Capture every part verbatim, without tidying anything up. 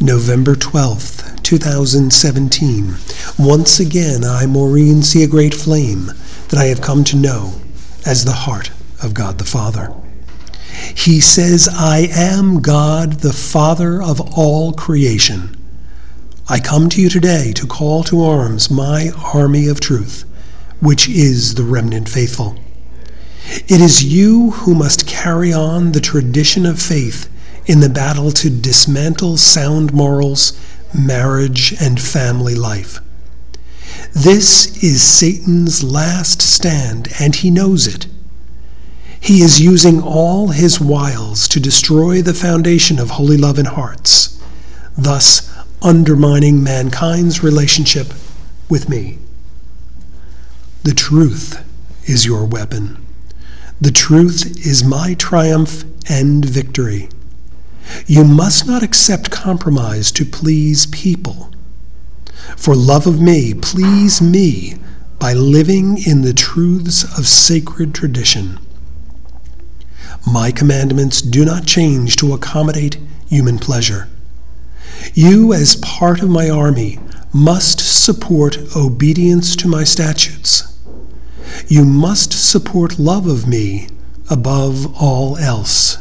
November twelfth, two thousand seventeen. Once again, I, Maureen, see a great flame that I have come to know as the heart of God the Father. He says, I am God, the Father of all creation. I come to you today to call to arms my army of truth, which is the remnant faithful. It is you who must carry on the tradition of faith in the battle to dismantle sound morals, marriage, and family life. This is Satan's last stand, and he knows it. He is using all his wiles to destroy the foundation of holy love in hearts, thus undermining mankind's relationship with me. The truth is your weapon. The truth is my triumph and victory. You must not accept compromise to please people. For love of me, please me by living in the truths of sacred tradition. My commandments do not change to accommodate human pleasure. You, as part of my army, must support obedience to my statutes. You must support love of me above all else.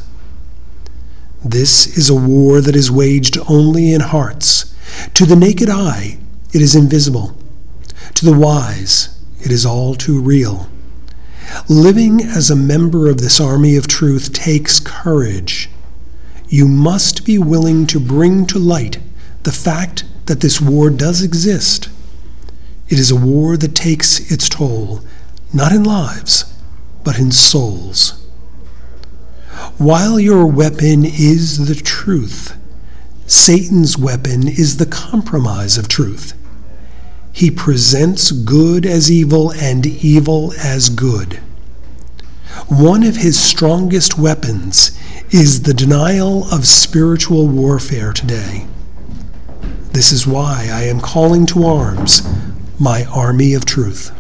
This is a war that is waged only in hearts. To the naked eye, it is invisible. To the wise, it is all too real. Living as a member of this army of truth takes courage. You must be willing to bring to light the fact that this war does exist. It is a war that takes its toll, not in lives, but in souls. While your weapon is the truth, Satan's weapon is the compromise of truth. He presents good as evil and evil as good. One of his strongest weapons is the denial of spiritual warfare today. This is why I am calling to arms my army of truth.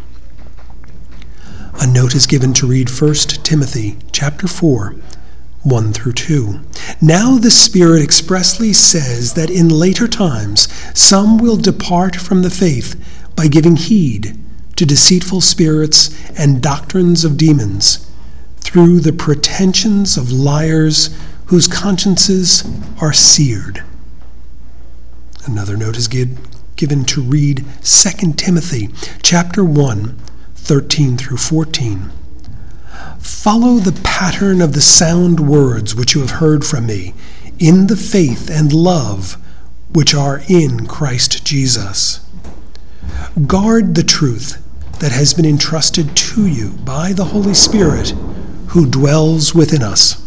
A note is given to read First Timothy chapter four, one through two. Now the Spirit expressly says that in later times some will depart from the faith by giving heed to deceitful spirits and doctrines of demons, through the pretensions of liars whose consciences are seared. Another note is given to read Second Timothy chapter one, thirteen through fourteen. Follow the pattern of the sound words which you have heard from me, in the faith and love which are in Christ Jesus. Guard the truth that has been entrusted to you by the Holy Spirit who dwells within us.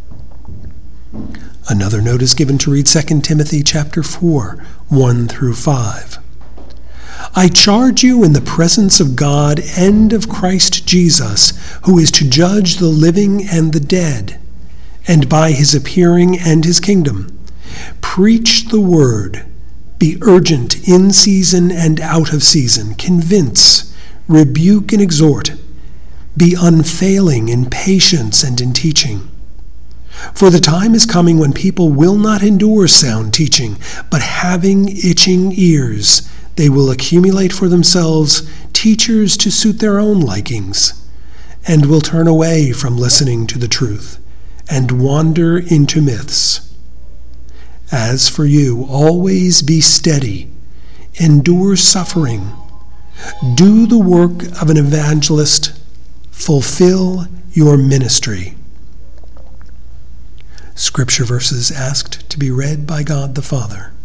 Another note is given to read Second Timothy chapter four, one through five. I charge you in the presence of God and of Christ Jesus, who is to judge the living and the dead, and by his appearing and his kingdom, preach the word, be urgent in season and out of season, convince, rebuke, and exhort, be unfailing in patience and in teaching. For the time is coming when people will not endure sound teaching, but having itching ears, they will accumulate for themselves teachers to suit their own likings, and will turn away from listening to the truth, and wander into myths. As for you, always be steady, endure suffering, do the work of an evangelist, fulfill your ministry. Scripture verses asked to be read by God the Father.